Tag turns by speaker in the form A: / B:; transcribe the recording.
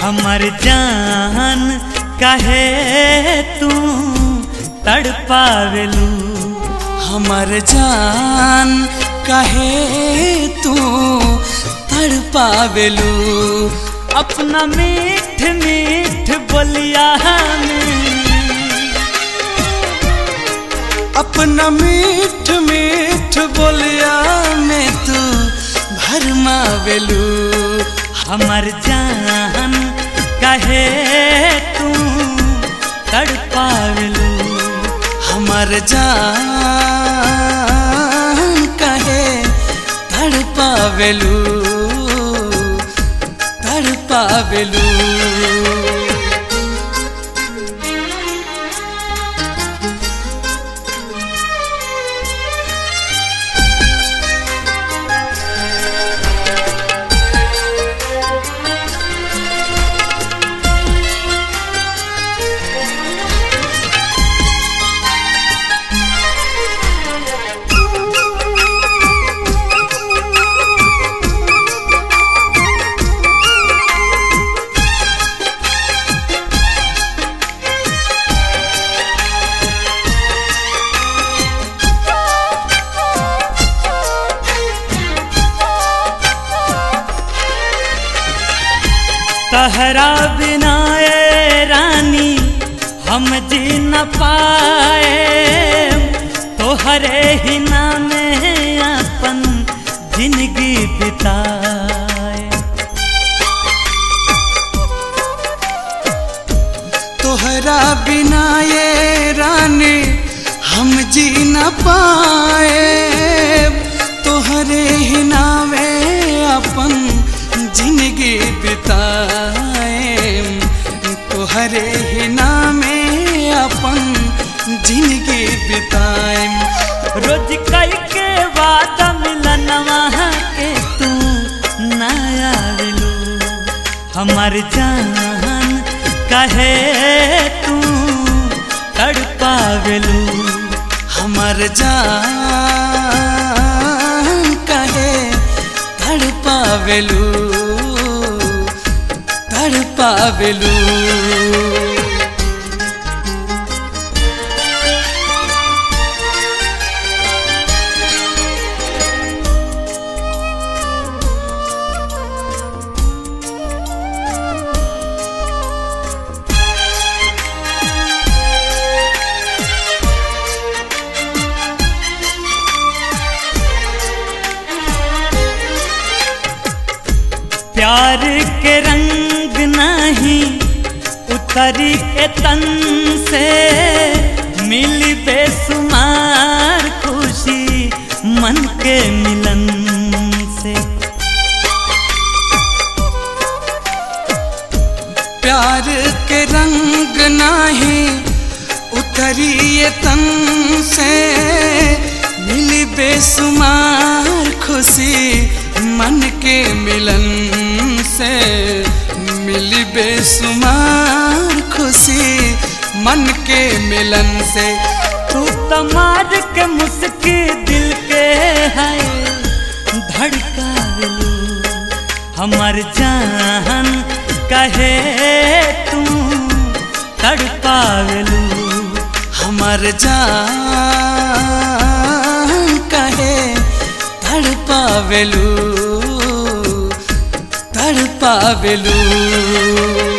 A: हमर जान कहे तू तड़पावेलू,
B: हमर जान कहे तू तड़पावेलू।
A: अपना मीठ मीठ बोलिया में,
B: अपना मीठ मीठ बोलिया में तू भरमावेलू।
A: हमर जान कहे तू तड़पावेलू,
B: हमर जान कहे तड़पावेलू, तड़पावेलू।
A: तहरा बिना ए रानी हम जी न पाए, तोहरे ही नाम अपन जिंदगी बिताए।
B: तोहरा बिना ये रानी हम जी न पाए, तोहरे ही नावे अपन जिंदगी बिताए, तोहरे ही नामे अपन जिंदगी बिताए।
A: रोज कई के वादा मिलनवा के तू ना आवेलू, हमर जान कहे तू तड़पावेलू,
B: हमर जान कहे तड़पावेलू, तड़पावेलू।
A: प्यार के रंग नहीं उतरी के तन से, मिली बेसुमार खुशी मन के मिलन से।
B: प्यार के रंग नहीं उतरी ये तन से, मिली बेसुमार खुशी मन के मिलन से, मिली बेसुमार खुशी मन के मिलन से।
A: तू तमार के मुस्की दिल के है धड़कावेलू, हमर जान कहे तू तड़पावेलू,
B: हमर जान कहे तड़पावेलू, तड़पावेलू।